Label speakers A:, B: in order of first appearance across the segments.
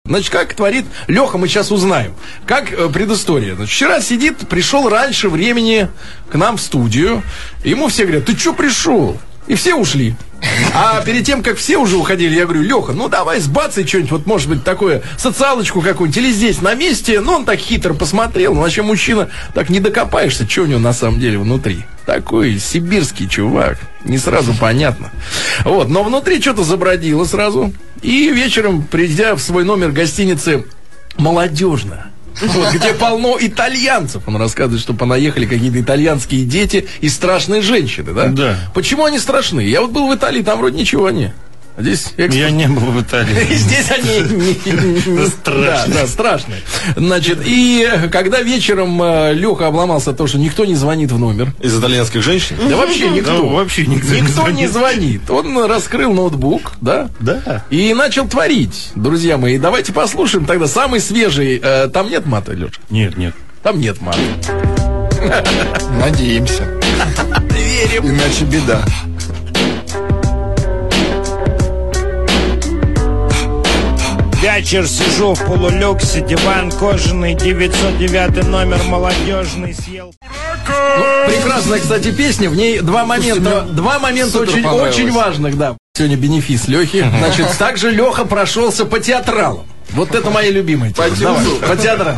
A: Значит, как творит Леха, мы сейчас узнаем. Как предыстория. Значит, вчера пришел раньше времени к нам в студию. Ему все говорят: ты что пришел? И все ушли. А перед тем, как все уже уходили, я говорю: Леха, ну давай сбацай что-нибудь, вот может быть такое, социалочку какую-нибудь, или здесь на месте. Ну он так хитро посмотрел, ну вообще мужчина, так не докопаешься, что у него на самом деле внутри. Такой сибирский чувак, не сразу понятно. Вот, но внутри что-то забродило сразу. И вечером, придя в свой номер гостиницы «Молодежная», вот, где полно итальянцев. Он рассказывает, что понаехали какие-то итальянские дети и страшные женщины, да? Да. Почему они страшны? Я вот был в Италии, там вроде ничего не. Здесь
B: я не был в Италии.
A: Здесь они страшные. Да, страшные. Значит, и когда вечером Леха обломался то, что никто не звонит в номер.
B: Из итальянских женщин?
A: Да вообще никто.
B: Вообще
A: никто не звонит. Он раскрыл ноутбук, да?
B: Да.
A: И начал творить. Друзья мои, давайте послушаем тогда самый свежий. Там нет мата, Леша?
B: Нет.
A: Там нет мата.
B: Надеемся.
A: Верим.
B: Иначе беда.
C: Вечер сижу в полулюксе, диван кожаный, 909 номер, молодежный, съел.
A: Ну, прекрасная, кстати, песня. В ней два момента очень важных, да. Сегодня бенефис Лехи. Значит, также Леха прошелся по театралам. Вот это мои любимые. По театралам.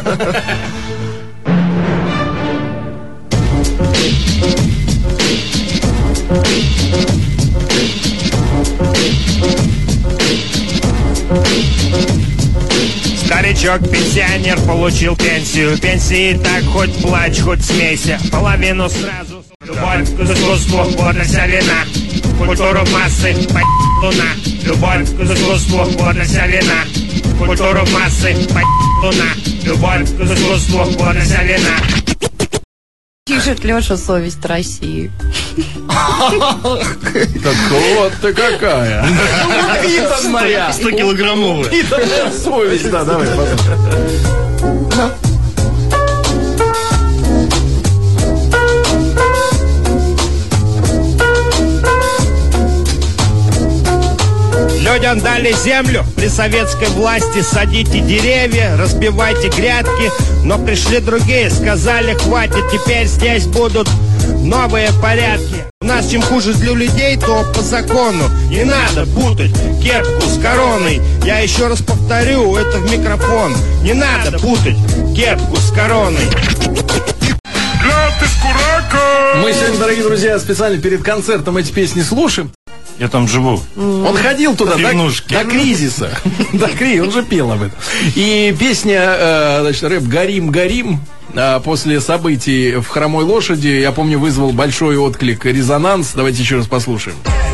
C: Старичок-пенсионер получил пенсию. Пенсии так хоть плачь, хоть смейся. Половину сразу. Любовь к искусству, подлость вина. Культуру массы, луна. Любовь к искусству, подлость вина. Культуру массы, луна. Любовь к искусству, подлость вина.
D: Пишет Леша «Совесть России».
A: Так вот ты какая. Упитанная.
B: 100-килограммовая.
A: Упитанная совесть. Да, давай послушаем.
C: Людям дали землю при советской власти. Садите деревья, разбивайте грядки. Но пришли другие, сказали хватит. Теперь здесь будут новые порядки. У нас чем хуже для людей, то по закону. Не надо путать кепку с короной. Я еще раз повторю это в микрофон. Не надо путать кепку с короной.
A: Мы сегодня, дорогие друзья, специально перед концертом эти песни слушаем.
B: Я там живу.
A: Он ходил туда до кризиса. Он же пел об этом. И песня, значит, рэп «Горим, горим», после событий в «Хромой лошади», я помню, вызвал большой отклик, резонанс. Давайте еще раз послушаем.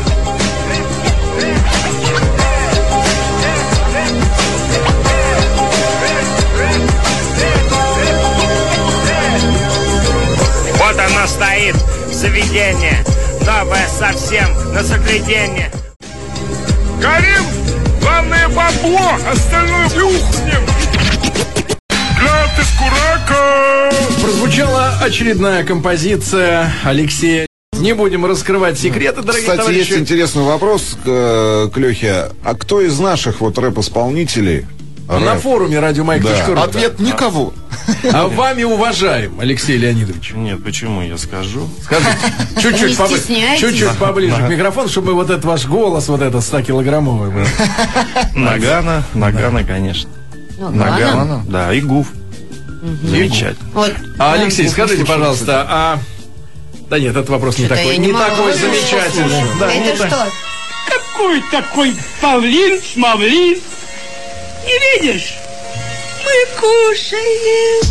C: Вот оно стоит, заведение. Новое совсем на загляденье. Горим! Главное бабло, остальное плюхнем. Гляд из курака.
A: Прозвучала очередная композиция Алексея. Не будем раскрывать секреты, дорогие
E: Кстати,
A: товарищи.
E: есть интересный вопрос к Лехе. А кто из наших вот рэп-исполнителей?
A: На форуме радиомаяк.ру.
E: Ответ: никого.
A: А вами уважаем, Алексей Леонидович.
B: Нет, почему? Я скажу.
A: Скажите, чуть-чуть поближе к микрофону, чтобы вот этот ваш голос, вот этот 100-килограммовый был.
B: Нагана, конечно. Нагана? Да, и Гуф. Замечательно.
A: А, Алексей, скажите, пожалуйста, да нет, этот вопрос не такой. Не такой замечательный.
D: Это что?
F: Какой такой павлин-шмавлин? Не видишь? Мы кушаем.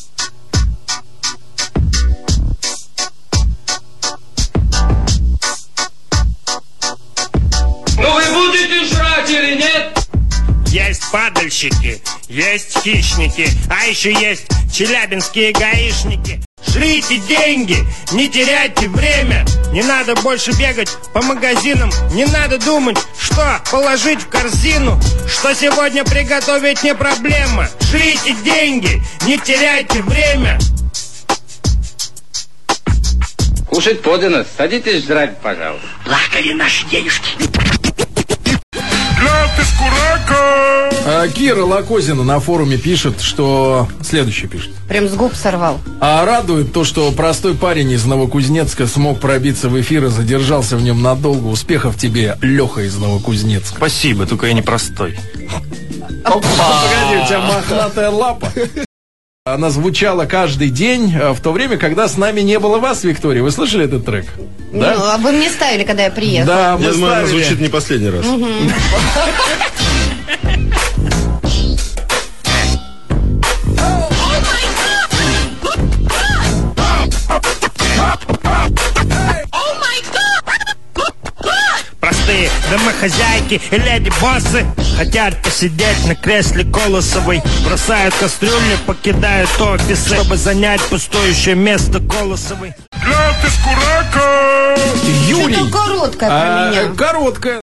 G: Ну вы будете жрать или нет?
C: Есть падальщики, есть хищники, а еще есть челябинские гаишники. Жрите деньги, не теряйте время. Не надо больше бегать по магазинам. Не надо думать, что положить в корзину. Что сегодня приготовить не проблема. Жрите деньги, не теряйте время.
G: Кушать подано, садитесь жрать, пожалуйста.
F: Плакали наши денежки.
C: Гляд из курака.
A: Кира Лакозина на форуме пишет, что... Следующее пишет.
D: Прям с губ сорвал.
A: А радует то, что простой парень из Новокузнецка смог пробиться в эфир и задержался в нем надолго. Успехов тебе, Леха из Новокузнецка.
B: Спасибо, только я не простой.
A: Погоди, у тебя мохнатая лапа. Она звучала каждый день в то время, когда с нами не было вас, Виктория. Вы слышали этот трек? Да?
D: Ну, а вы мне ставили, когда я приехала.
A: Да, мы
E: Я думаю, она
A: ставили.
E: звучит не последний раз.
C: Простые домохозяйки и леди-боссы хотят посидеть на кресле Колосовой. Бросают кастрюли, покидают офисы, чтобы занять пустующее место Колосовой.
A: Юрий.
D: Что-то короткое про меня.
A: Короткая.